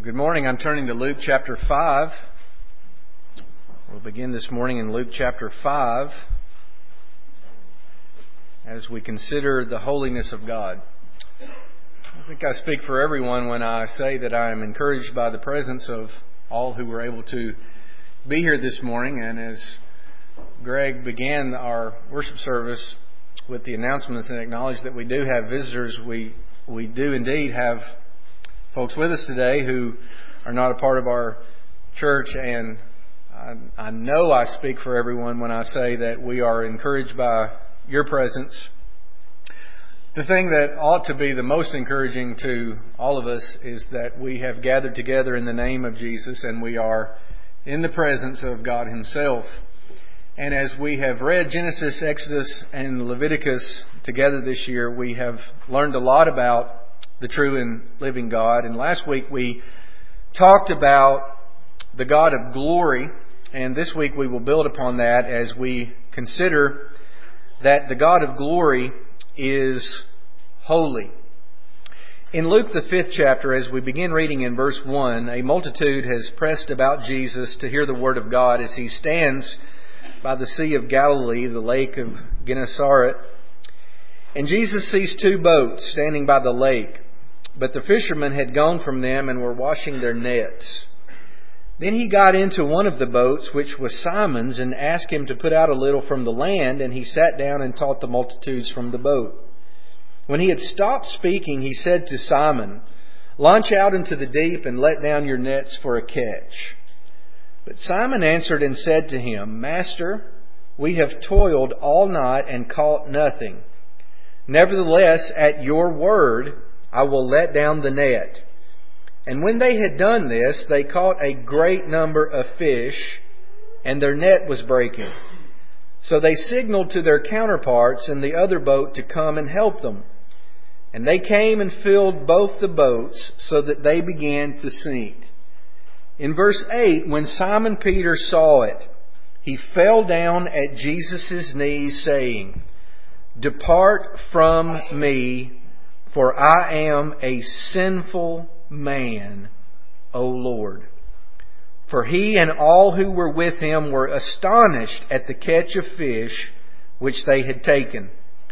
Good morning. I'm turning to Luke chapter 5. We'll begin this morning in Luke chapter 5 as we consider the holiness of God. I think I speak for everyone when I say that I am encouraged by the presence of all who were able to be here this morning. And as Greg began our worship service with the announcements and acknowledged that we do have visitors, we do indeed have folks with us today who are not a part of our church, and I know I speak for everyone when I say that we are encouraged by your presence. The thing that ought to be the most encouraging to all of us is that we have gathered together in the name of Jesus, and we are in the presence of God Himself. And as we have read Genesis, Exodus, and Leviticus together this year, we have learned a lot about the true and living God. And last week we talked about the God of glory, and this week we will build upon that as we consider that the God of glory is holy. In Luke the 5th chapter, as we begin reading in verse 1, a multitude has pressed about Jesus to hear the word of God as He stands by the Sea of Galilee, the lake of Gennesaret. And Jesus sees two boats standing by the lake, but the fishermen had gone from them and were washing their nets. Then He got into one of the boats, which was Simon's, and asked him to put out a little from the land, and He sat down and taught the multitudes from the boat. When He had stopped speaking, He said to Simon, "Launch out into the deep and let down your nets for a catch." But Simon answered and said to Him, "Master, we have toiled all night and caught nothing. Nevertheless, at your word, I will let down the net." And when they had done this, they caught a great number of fish, and their net was breaking. So they signaled to their counterparts in the other boat to come and help them. And they came and filled both the boats, so that they began to sink. In verse 8, when Simon Peter saw it, he fell down at Jesus' knees, saying, "Depart from me, for I am a sinful man, O Lord." For he and all who were with him were astonished at the catch of fish which they had taken.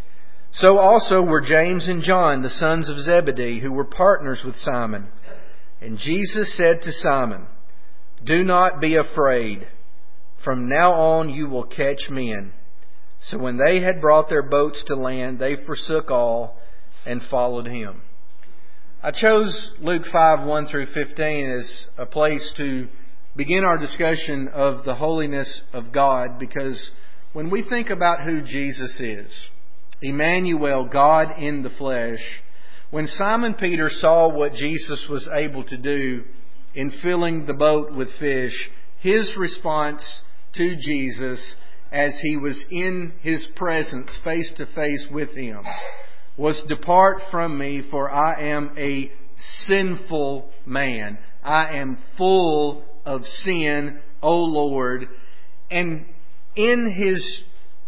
So also were James and John, the sons of Zebedee, who were partners with Simon. And Jesus said to Simon, "Do not be afraid. From now on you will catch men." So when they had brought their boats to land, they forsook all and followed Him. I chose Luke 5, 1 through 15 as a place to begin our discussion of the holiness of God, because when we think about who Jesus is, Emmanuel, God in the flesh, when Simon Peter saw what Jesus was able to do in filling the boat with fish, his response to Jesus as He was in His presence, face to face with Him, was, "Depart from me, for I am a sinful man. I am full of sin, O Lord." And in His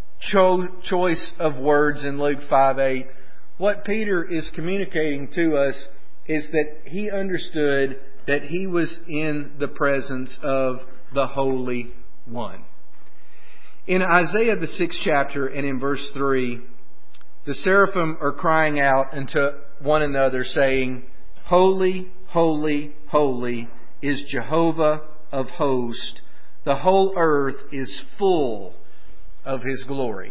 choice of words in Luke 5:8, what Peter is communicating to us is that he understood that he was in the presence of the Holy One. In Isaiah the 6th chapter and in verse 3, the seraphim are crying out unto one another, saying, "Holy, holy, holy is Jehovah of hosts. The whole earth is full of His glory."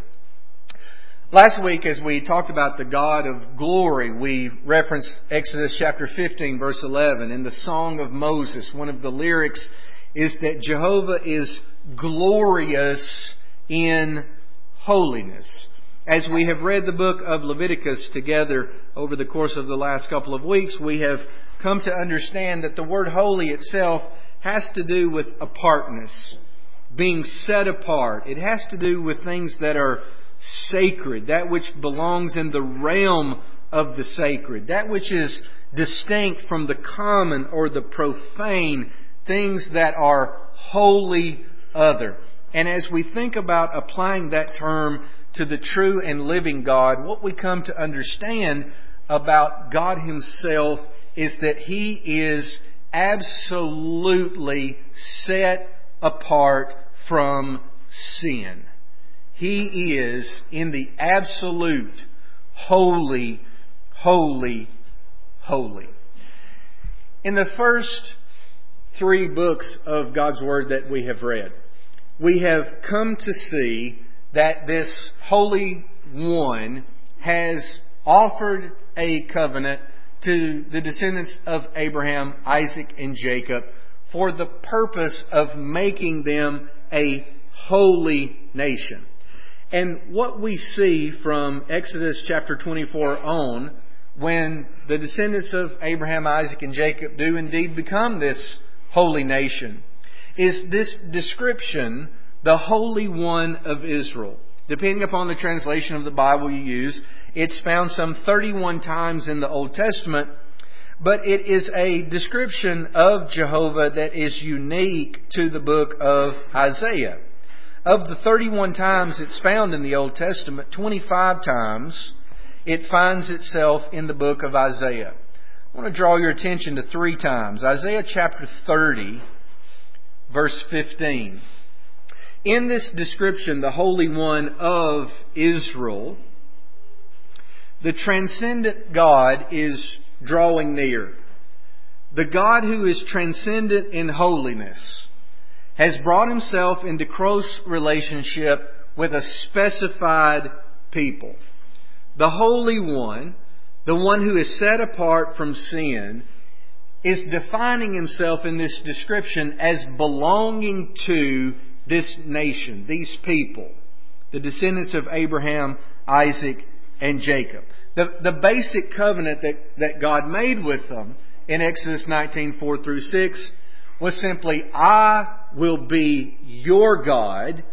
Last week, as we talked about the God of glory, we referenced Exodus chapter 15, verse 11. In the Song of Moses, one of the lyrics is that Jehovah is glorious in holiness. As we have read the book of Leviticus together over the course of the last couple of weeks, we have come to understand that the word holy itself has to do with apartness, being set apart. It has to do with things that are sacred, that which belongs in the realm of the sacred, that which is distinct from the common or the profane, things that are wholly other. And as we think about applying that term to the true and living God, what we come to understand about God Himself is that He is absolutely set apart from sin. He is in the absolute holy, holy, holy. In the first 3 books of God's Word that we have read, we have come to see that this Holy One has offered a covenant to the descendants of Abraham, Isaac, and Jacob for the purpose of making them a holy nation. And what we see from Exodus chapter 24 on, when the descendants of Abraham, Isaac, and Jacob do indeed become this holy nation, is this description, the Holy One of Israel. Depending upon the translation of the Bible you use, it's found some 31 times in the Old Testament, but it is a description of Jehovah that is unique to the book of Isaiah. Of the 31 times it's found in the Old Testament, 25 times it finds itself in the book of Isaiah. I want to draw your attention to 3 times. Isaiah chapter 30, verse 15. In this description, the Holy One of Israel, the transcendent God is drawing near. The God who is transcendent in holiness has brought Himself into close relationship with a specified people. The Holy One, the one who is set apart from sin, is defining Himself in this description as belonging to this nation, these people, the descendants of Abraham, Isaac, and Jacob. The basic covenant that God made with them in Exodus 19, 4 through 6 was simply, I will be your God,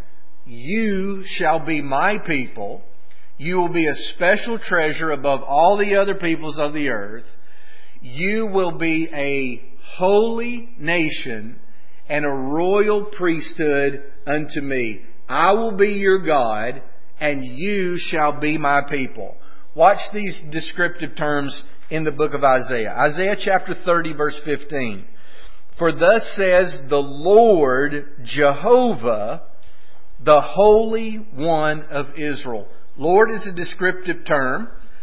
you shall be my people, you will be a special treasure above all the other peoples of the earth, you will be a holy nation and a royal priesthood unto me. I will be your God, and you shall be my people. Watch these descriptive terms in the book of Isaiah. Isaiah chapter 30, verse 15. For thus says the Lord Jehovah, the Holy One of Israel. Lord is a descriptive term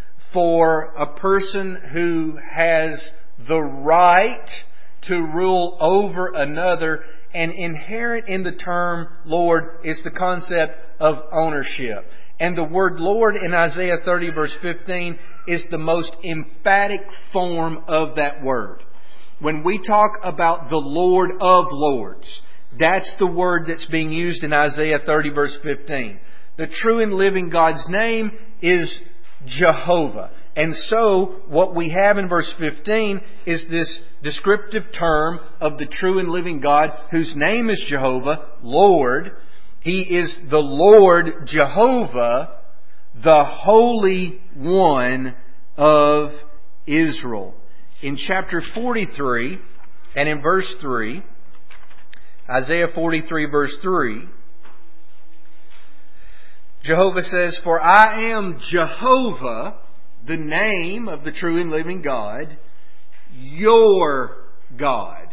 for a person who has the right to rule over another, and inherent in the term Lord is the concept of ownership. And the word Lord in Isaiah 30 verse 15 is the most emphatic form of that word. When we talk about the Lord of Lords, that's the word that's being used in Isaiah 30 verse 15. The true and living God's name is Jehovah. And so, what we have in verse 15 is this descriptive term of the true and living God, whose name is Jehovah, Lord. He is the Lord Jehovah, the Holy One of Israel. In chapter 43, and in verse 3, Isaiah 43 verse 3, Jehovah says, For I am Jehovah, the name of the true and living God, your God.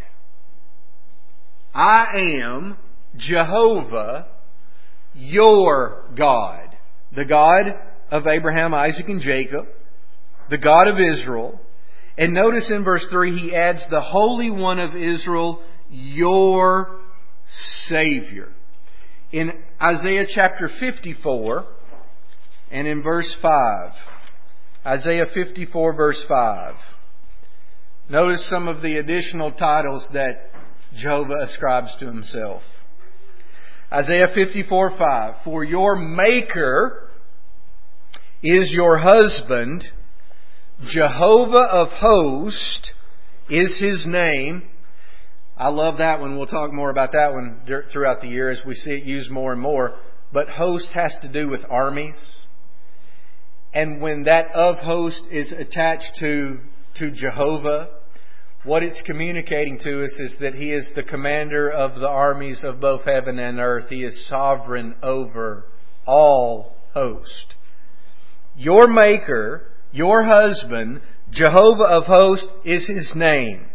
I am Jehovah, your God. The God of Abraham, Isaac, and Jacob. The God of Israel. And notice in verse 3 he adds the Holy One of Israel, your Savior. In Isaiah chapter 54 and in verse 5. Isaiah 54 verse 5. Notice some of the additional titles that Jehovah ascribes to Himself. Isaiah 54 5. For your Maker is your husband, Jehovah of hosts is His name. I love that one. We'll talk more about that one throughout the year as we see it used more and more. But host has to do with armies. And when that of host is attached to Jehovah, what it's communicating to us is that He is the commander of the armies of both heaven and earth. He is sovereign over all host. Your Maker, your husband, Jehovah of hosts is His name.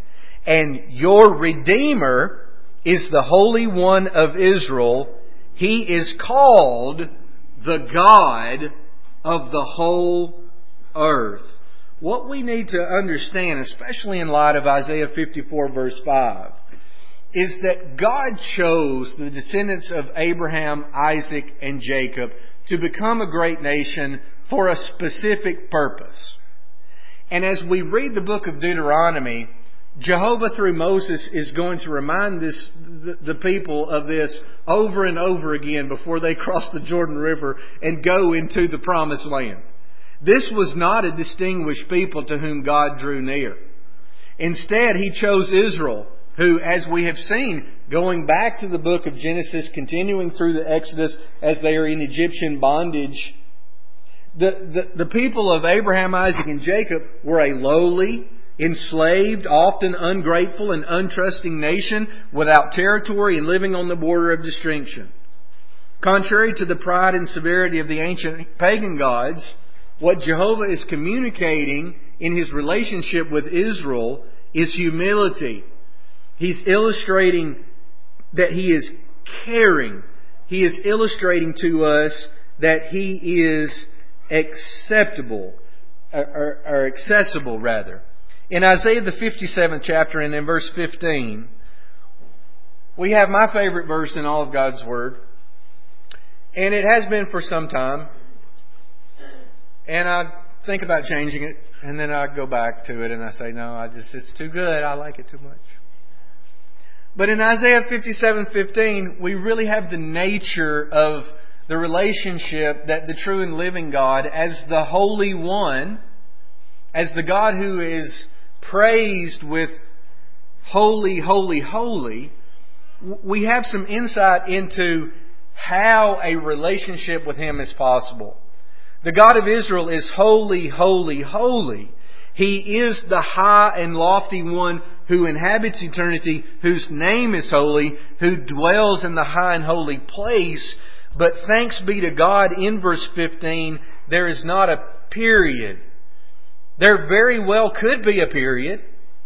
And your Redeemer is the Holy One of Israel. He is called the God of the whole earth. What we need to understand, especially in light of Isaiah 54 verse 5, is that God chose the descendants of Abraham, Isaac, and Jacob to become a great nation for a specific purpose. And as we read the book of Deuteronomy, Jehovah through Moses is going to remind the people of this over and over again before they cross the Jordan River and go into the Promised Land. This was not a distinguished people to whom God drew near. Instead, He chose Israel, who, as we have seen, going back to the book of Genesis, continuing through the Exodus as they are in Egyptian bondage, the people of Abraham, Isaac, and Jacob were a lowly, enslaved, often ungrateful and untrusting nation without territory and living on the border of destruction. Contrary to the pride and severity of the ancient pagan gods, what Jehovah is communicating in His relationship with Israel is humility. He's illustrating that He is caring. He is illustrating to us that He is acceptable, or accessible rather. In Isaiah the 57th chapter and in verse 15, we have my favorite verse in all of God's Word. And it has been for some time. And I think about changing it. And then I go back to it and I say, no, it's too good. I like it too much. But in Isaiah 57:15, we really have the nature of the relationship that the true and living God, as the Holy One, as the God who is praised with holy, holy, holy, we have some insight into how a relationship with Him is possible. The God of Israel is holy, holy, holy. He is the high and lofty one who inhabits eternity, whose name is holy, who dwells in the high and holy place. But thanks be to God, in verse 15, there is not a period. There very well could be a period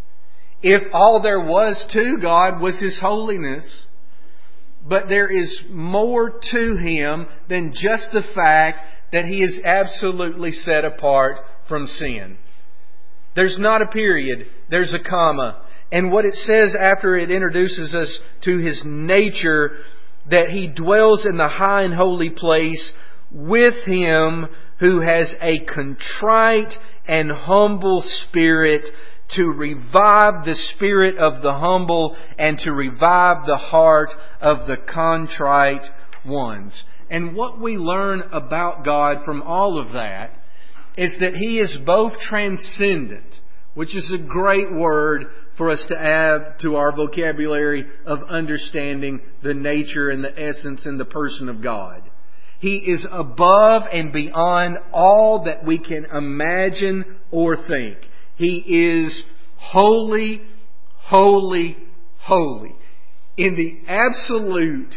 if all there was to God was His holiness. But there is more to Him than just the fact that He is absolutely set apart from sin. There's not a period. There's a comma. And what it says after it introduces us to His nature, that He dwells in the high and holy place with Him who has a contrite and humble spirit, to revive the spirit of the humble and to revive the heart of the contrite ones. And what we learn about God from all of that is that He is both transcendent, which is a great word for us to add to our vocabulary of understanding the nature and the essence and the person of God. He is above and beyond all that we can imagine or think. He is holy, holy, holy. In the absolute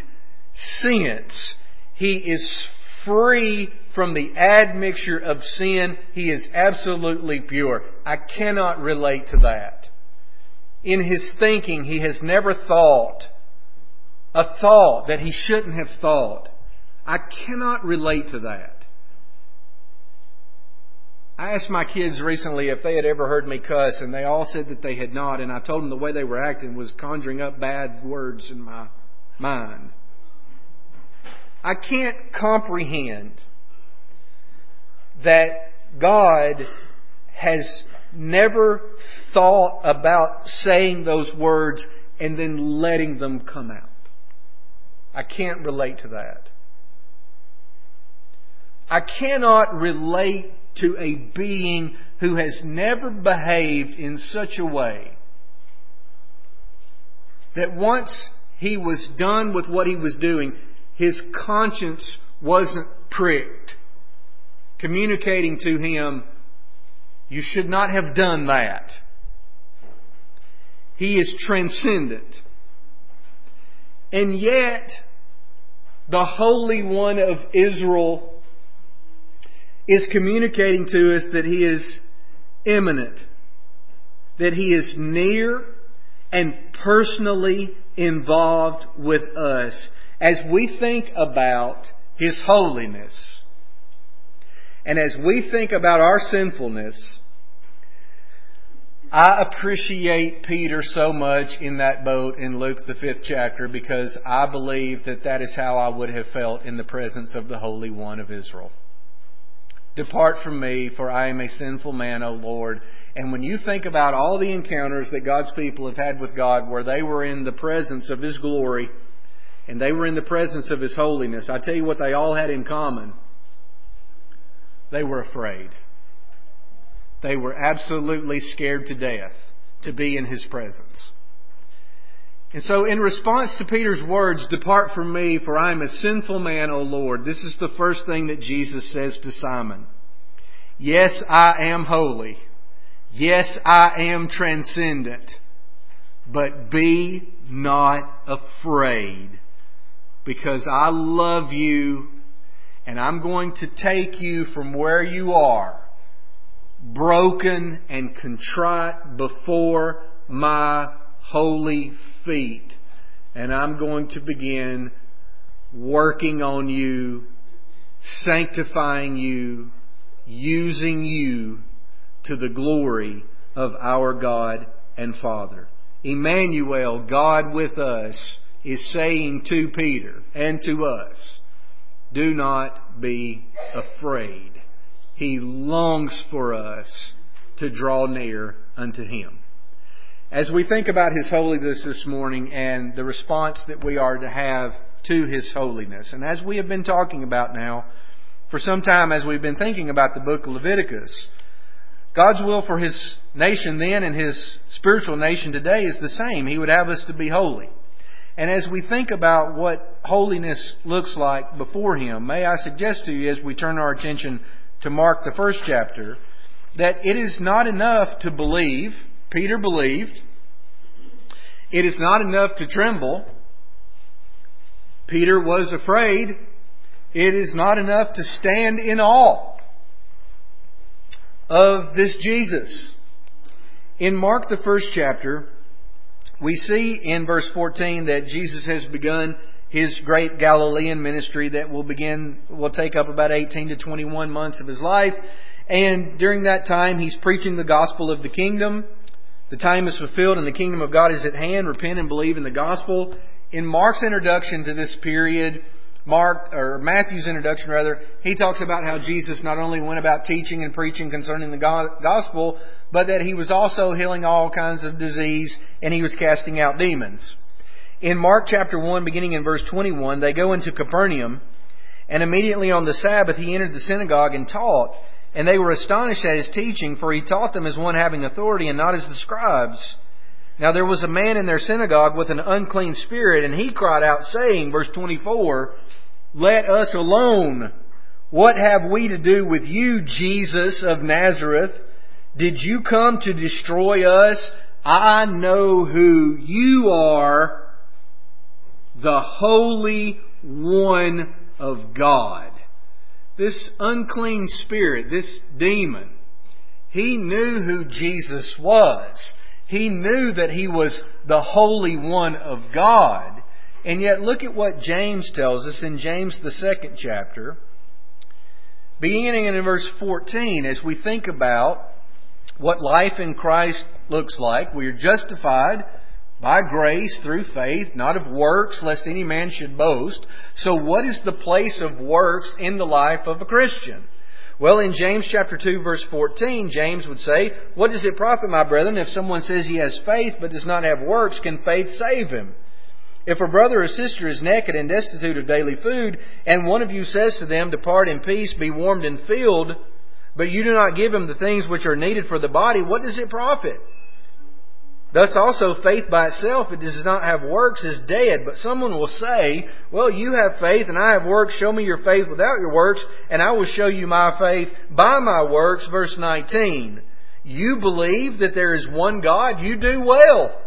sense, He is free from the admixture of sin. He is absolutely pure. I cannot relate to that. In His thinking, He has never thought a thought that He shouldn't have thought. I cannot relate to that. I asked my kids recently if they had ever heard me cuss, and they all said that they had not, and I told them the way they were acting was conjuring up bad words in my mind. I can't comprehend that God has never thought about saying those words and then letting them come out. I can't relate to that. I cannot relate to a being who has never behaved in such a way that once He was done with what He was doing, His conscience wasn't pricked, communicating to Him, you should not have done that. He is transcendent. And yet, the Holy One of Israel is communicating to us that He is immanent, that He is near, and personally involved with us as we think about His holiness. And as we think about our sinfulness, I appreciate Peter so much in that boat in Luke the 5th chapter, because I believe that that is how I would have felt in the presence of the Holy One of Israel. Depart from me, for I am a sinful man, O Lord. And when you think about all the encounters that God's people have had with God, where they were in the presence of His glory and they were in the presence of His holiness, I tell you what they all had in common. They were afraid. They were absolutely scared to death to be in His presence. And so in response to Peter's words, depart from me, for I am a sinful man, O Lord, this is the first thing that Jesus says to Simon. Yes, I am holy. Yes, I am transcendent. But be not afraid, because I love you, and I'm going to take you from where you are, broken and contrite before my holy feet. And I'm going to begin working on you, sanctifying you, using you to the glory of our God and Father. Emmanuel, God with us, is saying to Peter and to us, do not be afraid. He longs for us to draw near unto Him. As we think about His holiness this morning and the response that we are to have to His holiness, and as we have been talking about now for some time, as we've been thinking about the book of Leviticus, God's will for His nation then and His spiritual nation today is the same. He would have us to be holy. And as we think about what holiness looks like before Him, may I suggest to you, as we turn our attention to Mark the 1st chapter, that it is not enough to believe. Peter believed. It is not enough to tremble. Peter was afraid. It is not enough to stand in awe of this Jesus. In Mark the 1st chapter, we see in verse 14 that Jesus has begun His great Galilean ministry that will take up about 18 to 21 months of His life. And during that time, He's preaching the gospel of the kingdom. The time is fulfilled and the kingdom of God is at hand. Repent and believe in the gospel. In Mark's introduction to this period, Matthew's introduction rather, he talks about how Jesus not only went about teaching and preaching concerning the gospel, but that He was also healing all kinds of disease and He was casting out demons. In Mark chapter 1, beginning in verse 21, they go into Capernaum, and immediately on the Sabbath He entered the synagogue and taught. And they were astonished at His teaching, for He taught them as one having authority and not as the scribes. Now there was a man in their synagogue with an unclean spirit, and he cried out, saying, verse 24, let us alone. What have we to do with you, Jesus of Nazareth? Did you come to destroy us? I know who you are, the Holy One of God. This unclean spirit, this demon, he knew who Jesus was. He knew that He was the Holy One of God. And yet look at what James tells us in James the 2nd chapter, beginning in verse 14, as we think about what life in Christ looks like. We are justified by grace through faith, not of works, lest any man should boast. So what is the place of works in the life of a Christian? Well, in James chapter 2, verse 14, James would say, what does it profit, my brethren, if someone says he has faith but does not have works? Can faith save him? If a brother or sister is naked and destitute of daily food, and one of you says to them, depart in peace, be warmed and filled, but you do not give him the things which are needed for the body, what does it profit? Thus also faith by itself, it does not have works, is dead. But someone will say, well, you have faith and I have works. Show me your faith without your works, and I will show you my faith by my works. Verse 19. You believe that there is one God, you do well.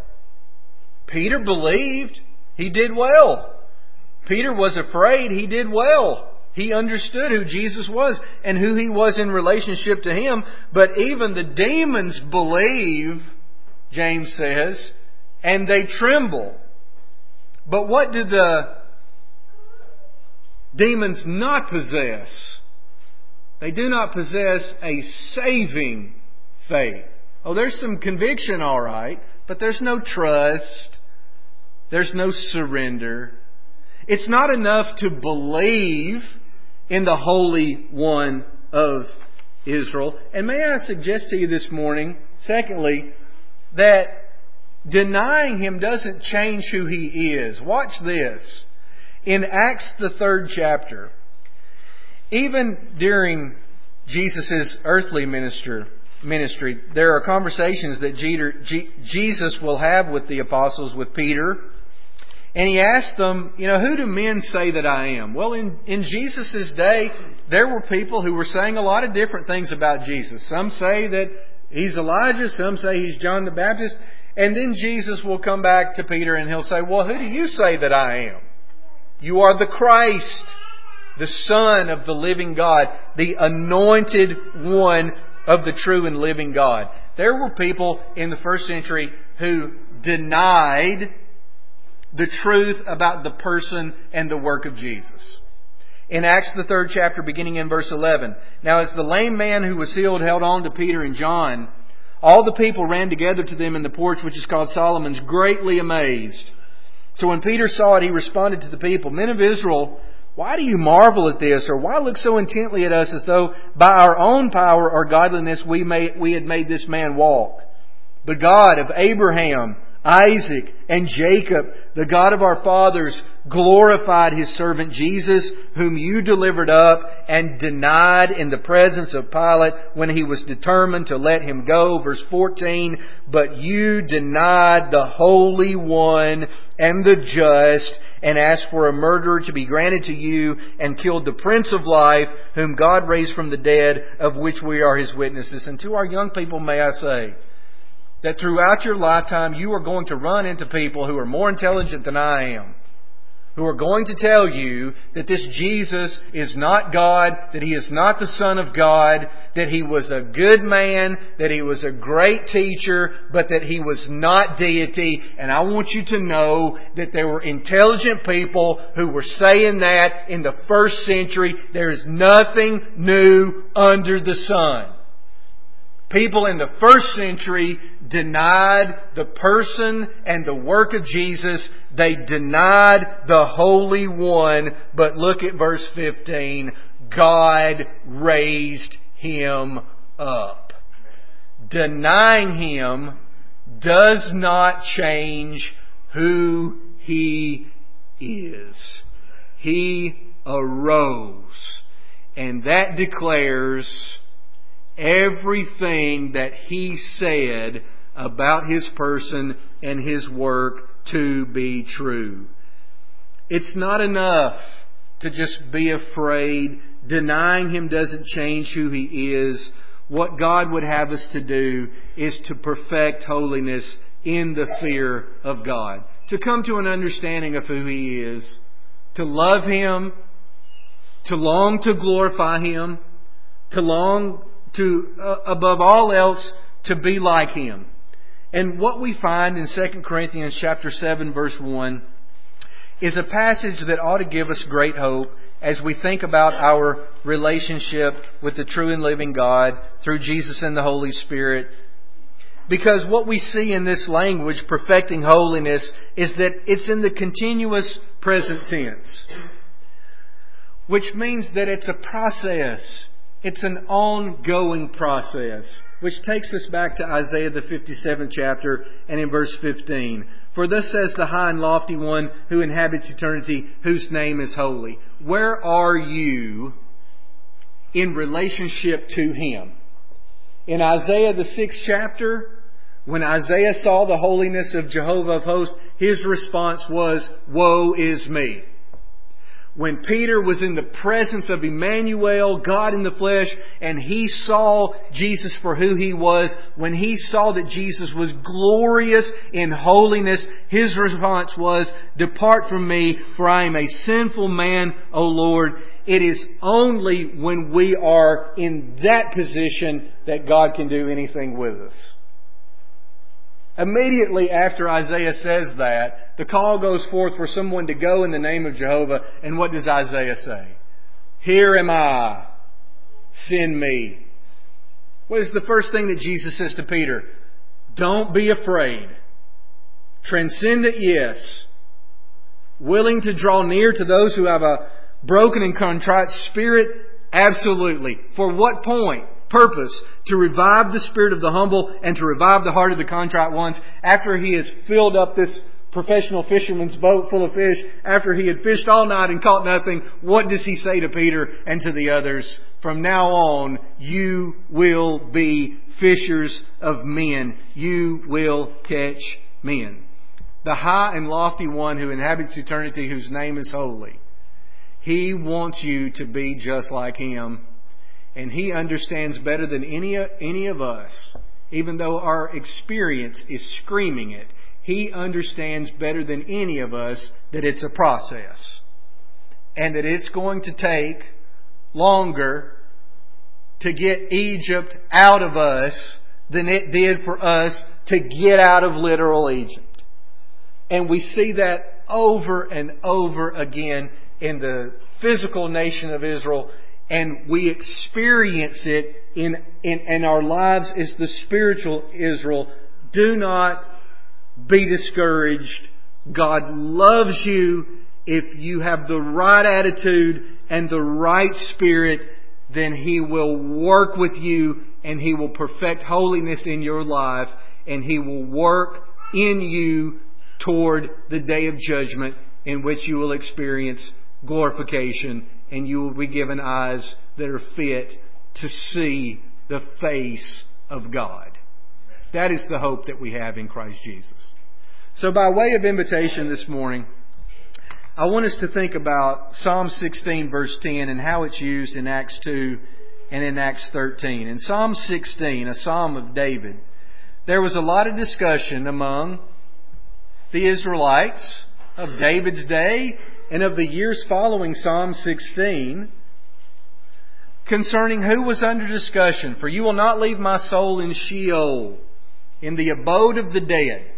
Peter believed. He did well. Peter was afraid. He did well. He understood who Jesus was and who He was in relationship to Him. But even the demons believe, James says, and they tremble. But what do the demons not possess? They do not possess a saving faith. Oh, there's some conviction, all right, but there's no trust. There's no surrender. It's not enough to believe in the Holy One of Israel. And may I suggest to you this morning, secondly, that denying Him doesn't change who He is. Watch this. In Acts, the 3rd chapter, even during Jesus' earthly ministry, there are conversations that Jesus will have with the apostles, with Peter. And He asked them, who do men say that I am? Well, in Jesus' day, there were people who were saying a lot of different things about Jesus. Some say that He's Elijah. Some say He's John the Baptist. And then Jesus will come back to Peter and He'll say, well, who do you say that I am? You are the Christ, the Son of the living God, the anointed one of the true and living God. There were people in the first century who denied the truth about the person and the work of Jesus. In Acts the 3rd chapter, beginning in verse 11. Now as the lame man who was healed held on to Peter and John, all the people ran together to them in the porch which is called Solomon's, greatly amazed. So when Peter saw it, he responded to the people, Men of Israel, why do you marvel at this? Or why look so intently at us as though by our own power or godliness we had made this man walk? The God of Abraham, Isaac, and Jacob, the God of our fathers, glorified His servant Jesus, whom you delivered up and denied in the presence of Pilate when he was determined to let Him go. Verse 14, but you denied the Holy One and the just, and asked for a murderer to be granted to you, and killed the Prince of Life, whom God raised from the dead, of which we are His witnesses. And to our young people may I say, that throughout your lifetime you are going to run into people who are more intelligent than I am, who are going to tell you that this Jesus is not God, that He is not the Son of God, that He was a good man, that He was a great teacher, but that He was not deity. And I want you to know that there were intelligent people who were saying that in the first century. There is nothing new under the sun. People in the first century denied the person and the work of Jesus. They denied the Holy One. But look at verse 15. God raised Him up. Denying Him does not change who He is. He arose. And that declares everything that He said about His person and His work to be true. It's not enough to just be afraid. Denying Him doesn't change who He is. What God would have us to do is to perfect holiness in the fear of God. To come to an understanding of who He is. To love Him. To long to glorify Him. To long to, above all else, to be like Him. And what we find in 2 Corinthians chapter 7 verse 1 is a passage that ought to give us great hope as we think about our relationship with the true and living God through Jesus and the Holy Spirit. Because what we see in this language, perfecting holiness, is that it's in the continuous present tense. Which means that it's a process. It's an ongoing process, which takes us back to Isaiah the 57th chapter and in verse 15. For thus says the high and lofty one who inhabits eternity, whose name is holy. Where are you in relationship to Him? In Isaiah the 6th chapter, when Isaiah saw the holiness of Jehovah of hosts, his response was, woe is me. When Peter was in the presence of Emmanuel, God in the flesh, and he saw Jesus for who He was, when he saw that Jesus was glorious in holiness, his response was, depart from me, for I am a sinful man, O Lord. It is only when we are in that position that God can do anything with us. Immediately after Isaiah says that, the call goes forth for someone to go in the name of Jehovah. And what does Isaiah say? Here am I. Send me. What is the first thing that Jesus says to Peter? Don't be afraid. Transcendent, yes. Willing to draw near to those who have a broken and contrite spirit? Absolutely. For what point? Purpose? To revive the spirit of the humble and to revive the heart of the contrite ones. After he has filled up this professional fisherman's boat full of fish, after he had fished all night and caught nothing, what does he say to Peter and to the others? From now on, you will be fishers of men. You will catch men. The high and lofty one who inhabits eternity, whose name is holy. He wants you to be just like Him. And He understands better than any of us, even though our experience is screaming it. He understands better than any of us that it's a process. And that it's going to take longer to get Egypt out of us than it did for us to get out of literal Egypt. And we see that over and over again in the physical nation of Israel. And we experience it in our lives as the spiritual Israel. Do not be discouraged. God loves you. If you have the right attitude and the right spirit, then He will work with you and He will perfect holiness in your life and He will work in you toward the day of judgment in which you will experience glorification and you will be given eyes that are fit to see the face of God. That is the hope that we have in Christ Jesus. So by way of invitation this morning, I want us to think about Psalm 16 verse 10 and how it's used in Acts 2 and in Acts 13. In Psalm 16, a Psalm of David, there was a lot of discussion among the Israelites of David's day and of the years following Psalm 16 concerning who was under discussion. For you will not leave my soul in Sheol, in the abode of the dead,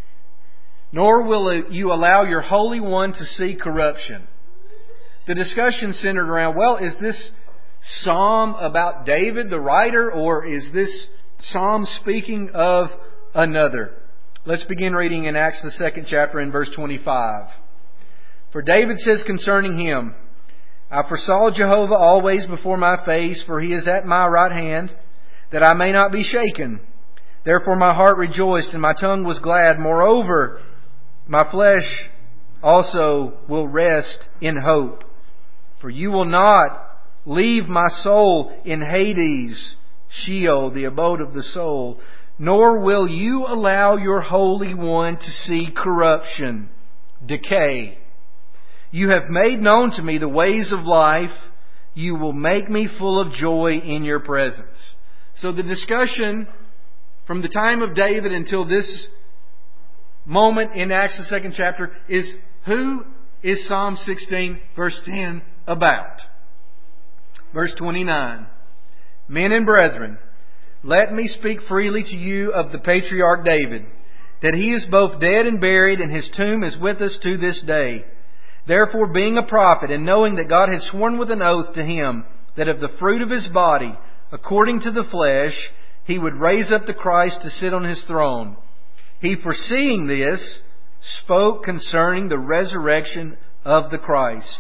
nor will you allow your Holy One to see corruption. The discussion centered around, well, is this psalm about David, the writer, or is this psalm speaking of another? Let's begin reading in Acts, the 2nd chapter, in verse 25. For David says concerning him, I foresaw Jehovah always before my face, for He is at my right hand, that I may not be shaken. Therefore my heart rejoiced, and my tongue was glad. Moreover, my flesh also will rest in hope. For you will not leave my soul in Hades, Sheol, the abode of the soul, nor will you allow your Holy One to see corruption, decay. You have made known to me the ways of life. You will make me full of joy in your presence. So the discussion from the time of David until this moment in Acts, the 2nd chapter, is who is Psalm 16 verse 10 about? Verse 29. Men and brethren, let me speak freely to you of the patriarch David, that he is both dead and buried, and his tomb is with us to this day. Therefore, being a prophet, and knowing that God had sworn with an oath to him that of the fruit of his body, according to the flesh, he would raise up the Christ to sit on his throne, he, foreseeing this, spoke concerning the resurrection of the Christ,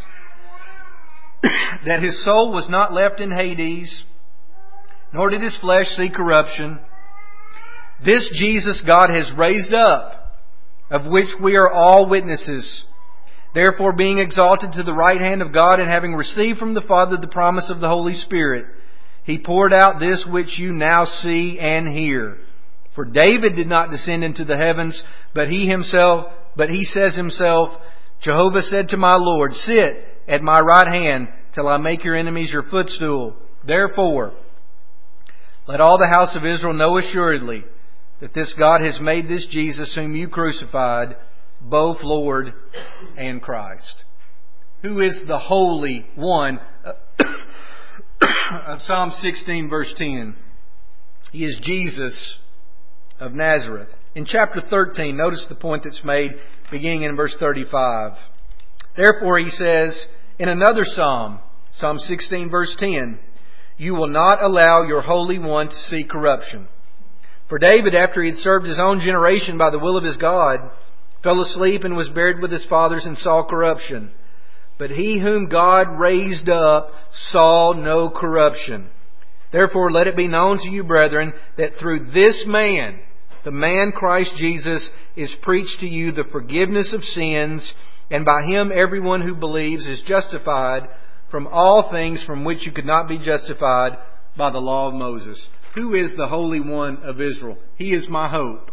that his soul was not left in Hades, nor did his flesh see corruption. This Jesus God has raised up, of which we are all witnesses. Therefore, being exalted to the right hand of God, and having received from the Father the promise of the Holy Spirit, He poured out this which you now see and hear. For David did not descend into the heavens, but he says himself, Jehovah said to my Lord, sit at my right hand till I make your enemies your footstool. Therefore, let all the house of Israel know assuredly that this God has made this Jesus whom you crucified, both Lord and Christ. Who is the Holy One of Psalm 16 verse 10? He is Jesus of Nazareth. In chapter 13, notice the point that's made beginning in verse 35. Therefore, he says in another psalm, Psalm 16, verse 10, "You will not allow your Holy One to see corruption." For David, after he had served his own generation by the will of his God, fell asleep and was buried with his fathers and saw corruption. But he whom God raised up saw no corruption. Therefore let it be known to you, brethren, that through this man, the man Christ Jesus, is preached to you the forgiveness of sins, and by Him everyone who believes is justified from all things from which you could not be justified by the law of Moses. Who is the Holy One of Israel? He is my hope.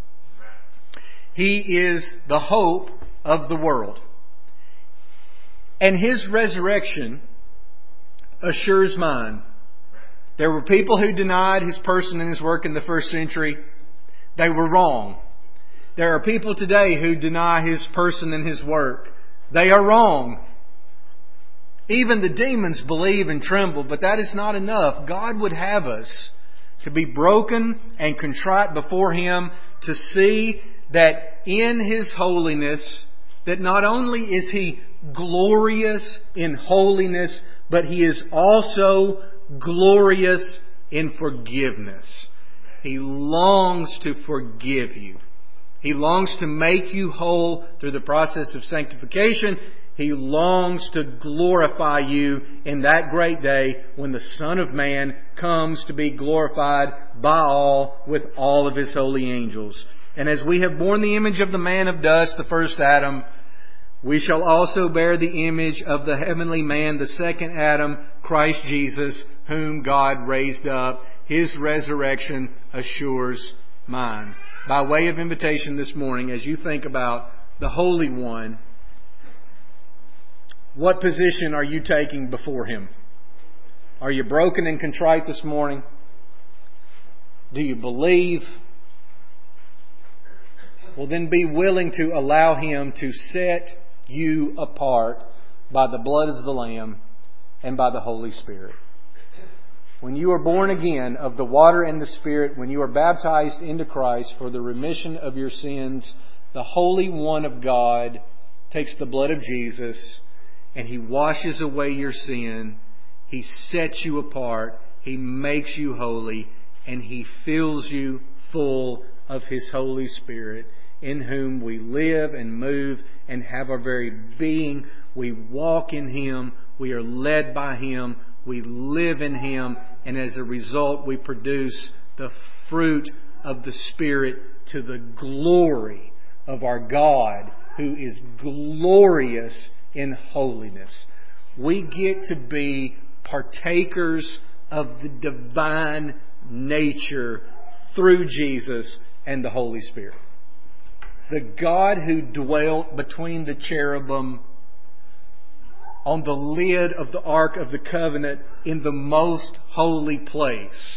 He is the hope of the world. And His resurrection assures mine. There were people who denied His person and His work in the first century. They were wrong. There are people today who deny His person and His work. They are wrong. Even the demons believe and tremble, but that is not enough. God would have us to be broken and contrite before Him, to see that in His holiness, that not only is He glorious in holiness, but He is also glorious in forgiveness. He longs to forgive you. He longs to make you whole through the process of sanctification. He longs to glorify you in that great day when the Son of Man comes to be glorified by all with all of His holy angels. And as we have borne the image of the man of dust, the first Adam, we shall also bear the image of the heavenly man, the second Adam, Christ Jesus, whom God raised up. His resurrection assures mine. By way of invitation this morning, as you think about the Holy One, what position are you taking before Him? Are you broken and contrite this morning? Do you believe? Well, then be willing to allow Him to set you apart by the blood of the Lamb and by the Holy Spirit. When you are born again of the water and the Spirit, when you are baptized into Christ for the remission of your sins, the Holy One of God takes the blood of Jesus and He washes away your sin. He sets you apart. He makes you holy. And He fills you full of His Holy Spirit, in whom we live and move and have our very being. We walk in Him. We are led by Him. We live in Him. And as a result, we produce the fruit of the Spirit to the glory of our God, who is glorious in holiness. We get to be partakers of the divine nature through Jesus and the Holy Spirit. The God who dwelt between the cherubim on the lid of the Ark of the Covenant in the most holy place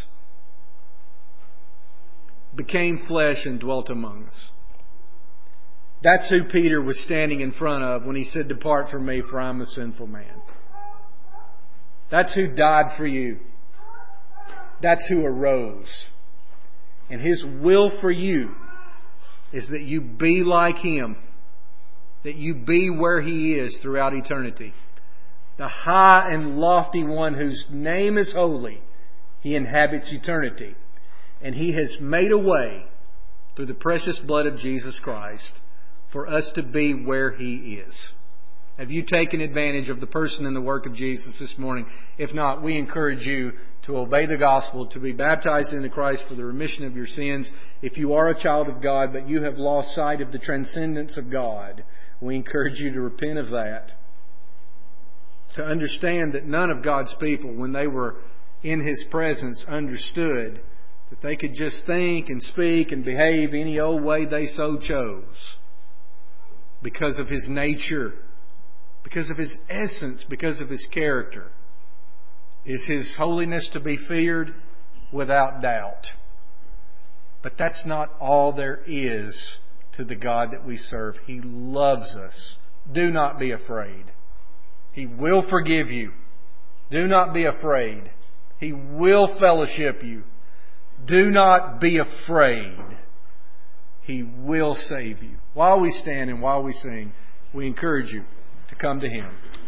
became flesh and dwelt among us. That's who Peter was standing in front of when he said, "Depart from me, for I'm a sinful man." That's who died for you. That's who arose. And His will for you is that you be like Him. That you be where He is throughout eternity. The high and lofty One whose name is holy, He inhabits eternity. And He has made a way through the precious blood of Jesus Christ for us to be where He is. Have you taken advantage of the person and the work of Jesus this morning? If not, we encourage you to obey the gospel, to be baptized into Christ for the remission of your sins. If you are a child of God, but you have lost sight of the transcendence of God, we encourage you to repent of that. To understand that none of God's people, when they were in His presence, understood that they could just think and speak and behave any old way they so chose. Because of His nature, because of His essence, because of His character. Is His holiness to be feared? Without doubt. But that's not all there is to the God that we serve. He loves us. Do not be afraid. He will forgive you. Do not be afraid. He will fellowship you. Do not be afraid. He will save you. While we stand and while we sing, we encourage you to come to Him.